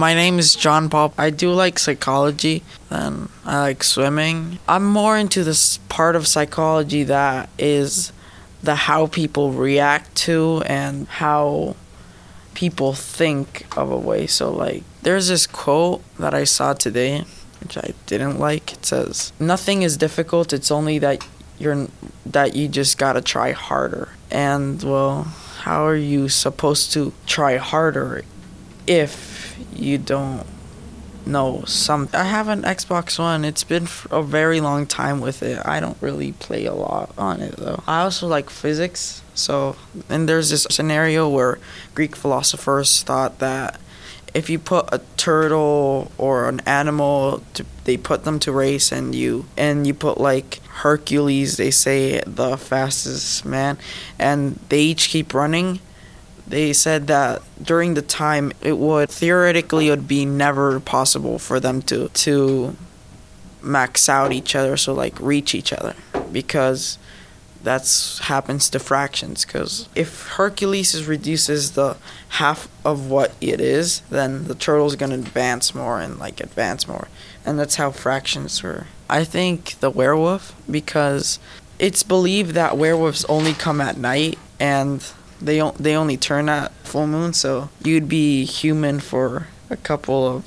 My name is John Paul. I do like psychology, and I like swimming. I'm more into this part of psychology that is the how people react to and how people think of a way. So like there's this quote that I saw today which I didn't like. It says, "Nothing is difficult, it's only that you just got to try harder." And well, how are you supposed to try harder if you don't know some? I have an Xbox One. It's been a very long time with it. I don't really play a lot on it though. I also like physics. So, and there's this scenario where Greek philosophers thought that if you put a turtle or an animal they put them to race, and you put like Hercules, they say the fastest man, and they each keep running. They said that during the time it would be never possible for them to max out each other, so like reach each other, because that's happens to fractions. Because if Hercules reduces the half of what it is, then the turtle's gonna advance more, and that's how fractions were. I think the werewolf, because it's believed that werewolves only come at night, and they only turn at full moon, so you'd be human for a couple of